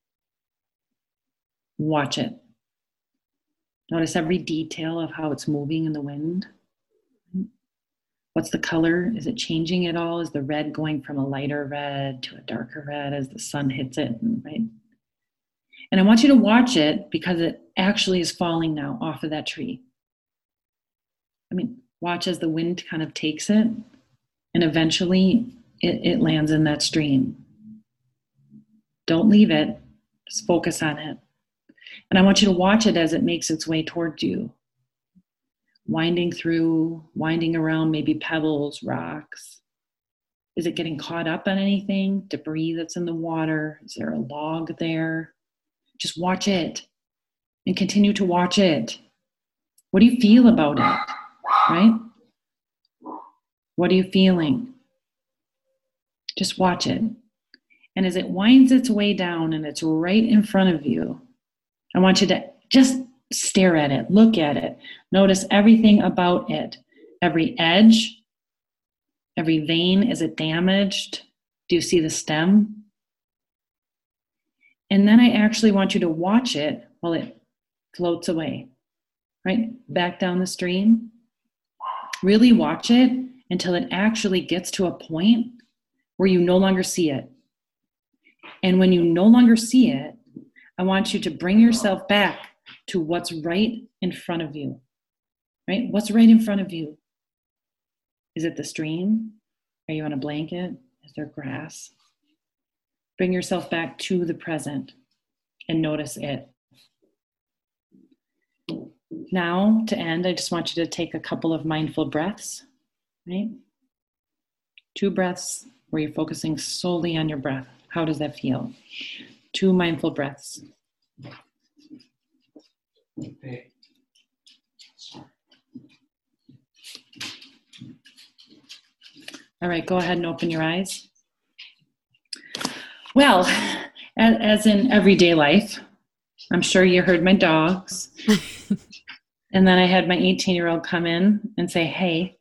Watch it. Notice every detail of how it's moving in the wind. What's the color? Is it changing at all? Is the red going from a lighter red to a darker red as the sun hits it? Right? And I want you to watch it because it actually is falling now off of that tree. I mean, watch as the wind kind of takes it, and eventually it lands in that stream. Don't leave it. Just focus on it. And I want you to watch it as it makes its way towards you. Winding through, winding around maybe pebbles, rocks. Is it getting caught up on anything? Debris that's in the water? Is there a log there? Just watch it and continue to watch it. What do you feel about it? Right? What are you feeling? Just watch it. And as it winds its way down and it's right in front of you, I want you to just stare at it, look at it, notice everything about it. Every edge, every vein, is it damaged? Do you see the stem? And then I actually want you to watch it while it floats away, right? Back down the stream. Really watch it until it actually gets to a point where you no longer see it. And when you no longer see it, I want you to bring yourself back to what's right in front of you, right? What's right in front of you? Is it the stream? Are you on a blanket? Is there grass? Bring yourself back to the present and notice it. Now, to end, I just want you to take a couple of mindful breaths, right? 2 breaths where you're focusing solely on your breath. How does that feel? 2 mindful breaths. All right, go ahead and open your eyes. Well, as in everyday life, I'm sure you heard my dogs. And then I had my 18-year-old come in and say, hey,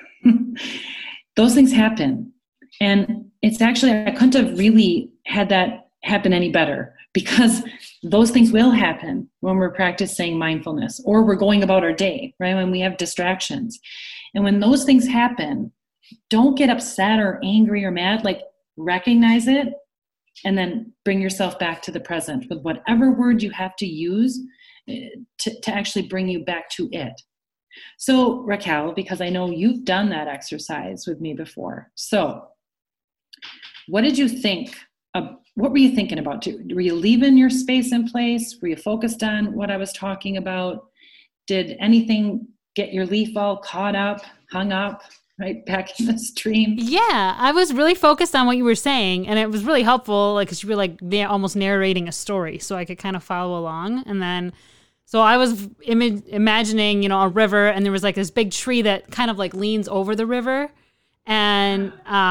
those things happen. And it's actually, I couldn't have really had that happen any better, because those things will happen when we're practicing mindfulness or we're going about our day, right? When we have distractions. And when those things happen, don't get upset or angry or mad, like recognize it and then bring yourself back to the present with whatever word you have to use to actually bring you back to it. So Raquel, because I know you've done that exercise with me before. So what did you think? What were you thinking about? Were you leaving your space in place? Were you focused on what I was talking about? Did anything get your leaf all caught up, hung up, right back in the stream? Yeah, I was really focused on what you were saying, and it was really helpful, like, because you were like almost narrating a story, so I could kind of follow along. And then, so I was imagining, a river, and there was like this big tree that kind of like leans over the river, and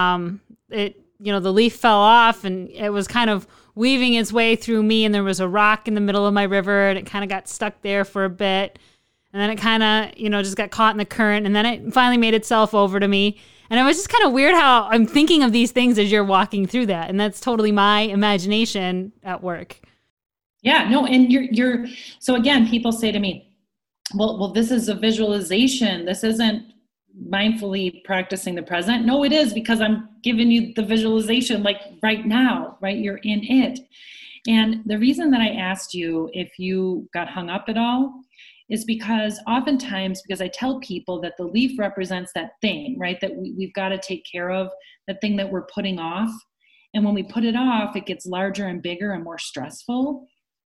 the leaf fell off, and it was kind of weaving its way through me, and there was a rock in the middle of my river, and it kind of got stuck there for a bit. And then it kind of, just got caught in the current. And then it finally made itself over to me. And it was just kind of weird how I'm thinking of these things as you're walking through that. And that's totally my imagination at work. Yeah, no. And you're so again, people say to me, well, this is a visualization. This isn't mindfully practicing the present. No, it is, because I'm giving you the visualization like right now, right? You're in it. And the reason that I asked you if you got hung up at all is because oftentimes, because I tell people that the leaf represents that thing, right, that we've got to take care of, that thing that we're putting off. And when we put it off, it gets larger and bigger and more stressful.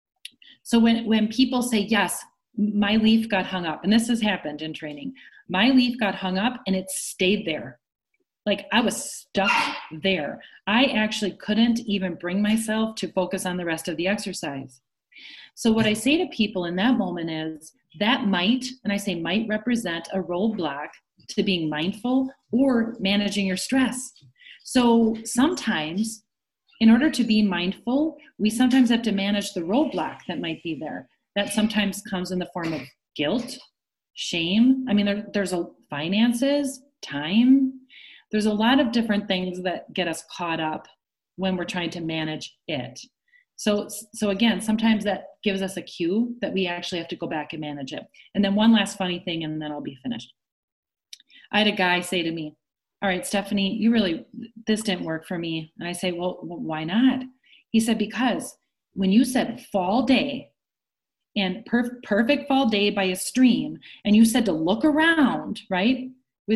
So when people say, yes, my leaf got hung up, and this has happened in training, my leaf got hung up and it stayed there. Like I was stuck there. I actually couldn't even bring myself to focus on the rest of the exercise. So what I say to people in that moment is that might, and I say might, represent a roadblock to being mindful or managing your stress. So sometimes, in order to be mindful, we sometimes have to manage the roadblock that might be there. That sometimes comes in the form of guilt, shame. I mean, there's finances, time. There's a lot of different things that get us caught up when we're trying to manage it. So again, sometimes that gives us a cue that we actually have to go back and manage it. And then one last funny thing, and then I'll be finished. I had a guy say to me, all right, Stephanie, this didn't work for me. And I say, well, why not? He said, because when you said fall day and perfect fall day by a stream, and you said to look around, right,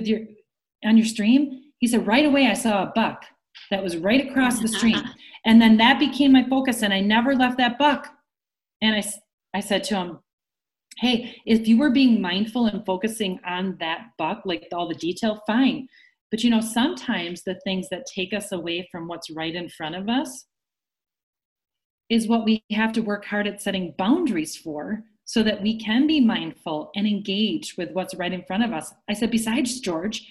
on your stream, he said, right away I saw a buck that was right across the stream. And then that became my focus, and I never left that buck. And I said to him, hey, if you were being mindful and focusing on that buck, like all the detail, fine. But sometimes the things that take us away from what's right in front of us is what we have to work hard at setting boundaries for, so that we can be mindful and engage with what's right in front of us. I said, besides, George,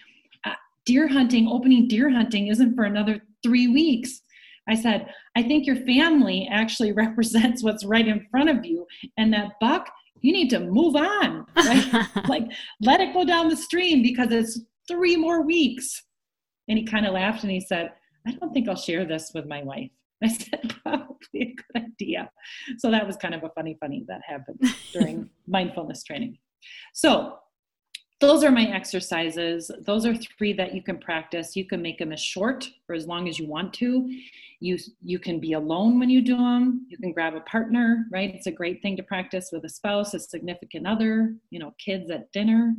opening deer hunting isn't for another 3 weeks. I said, I think your family actually represents what's right in front of you. And that buck, you need to move on, right? Like, let it go down the stream because it's 3 more weeks. And he kind of laughed and he said, I don't think I'll share this with my wife. I said, probably a good idea. So that was kind of a funny that happened during mindfulness training. So those are my exercises. Those are 3 that you can practice. You can make them as short or as long as you want to. You can be alone when you do them. You can grab a partner, right? It's a great thing to practice with a spouse, a significant other, kids at dinner,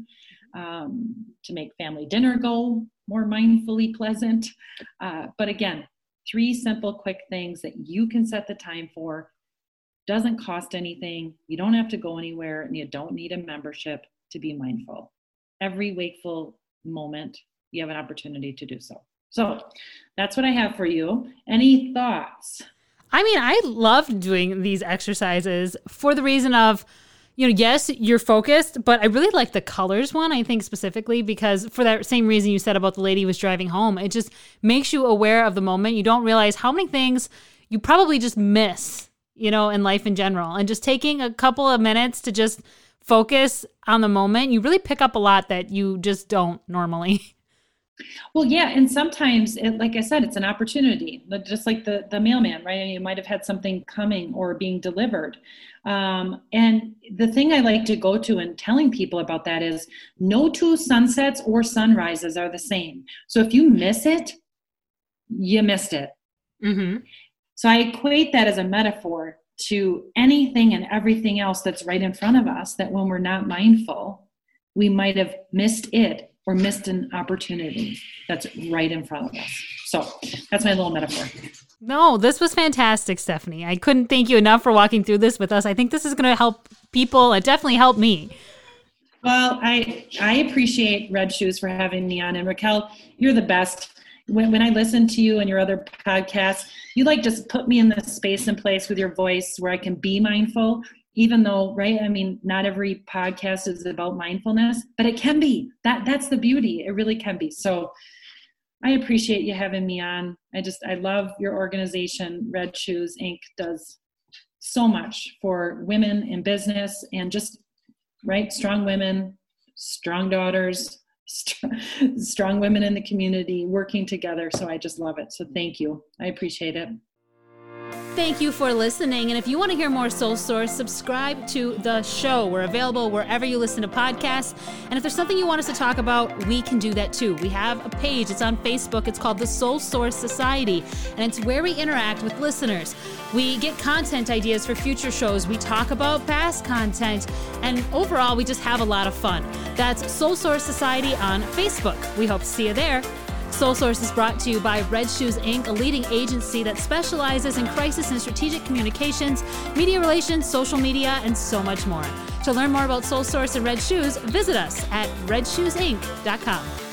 to make family dinner go more mindfully pleasant. But again, 3 simple, quick things that you can set the time for. Doesn't cost anything. You don't have to go anywhere, and you don't need a membership to be mindful. Every wakeful moment, you have an opportunity to do so. So that's what I have for you. Any thoughts? I mean, I love doing these exercises for the reason of, yes, you're focused, but I really like the colors one, I think specifically, because for that same reason you said about the lady who was driving home, it just makes you aware of the moment. You don't realize how many things you probably just miss, in life in general. And just taking a couple of minutes to just focus on the moment, you really pick up a lot that you just don't normally. Well, yeah. And sometimes, like I said, it's an opportunity, just like the mailman, right? You might have had something coming or being delivered. And the thing I like to go to in telling people about that is no two sunsets or sunrises are the same. So if you miss it, you missed it. Mm-hmm. So I equate that as a metaphor to anything and everything else that's right in front of us, that when we're not mindful, we might have missed it or missed an opportunity that's right in front of us. So that's my little metaphor. No, this was fantastic, Stephanie. I couldn't thank you enough for walking through this with us. I think this is going to help people. It definitely helped me. Well, I appreciate Red Shoes for having me on. And Raquel, you're the best. When I listen to you and your other podcasts, you just put me in the space and place with your voice where I can be mindful, even though, right? I mean, not every podcast is about mindfulness, but it can be. That's the beauty. It really can be. So I appreciate you having me on. I love your organization. Red Shoes Inc. does so much for women in business and just, right, strong women, strong daughters, strong women in the community working together. So I just love it. So thank you. I appreciate it. Thank you for listening. And if you want to hear more Soul Source, subscribe to the show. We're available wherever you listen to podcasts. And if there's something you want us to talk about, we can do that too. We have a page. It's on Facebook. It's called the Soul Source Society. And it's where we interact with listeners. We get content ideas for future shows. We talk about past content. And overall, we just have a lot of fun. That's Soul Source Society on Facebook. We hope to see you there. Soul Source is brought to you by Red Shoes Inc., a leading agency that specializes in crisis and strategic communications, media relations, social media, and so much more. To learn more about Soul Source and Red Shoes, visit us at redshoesinc.com.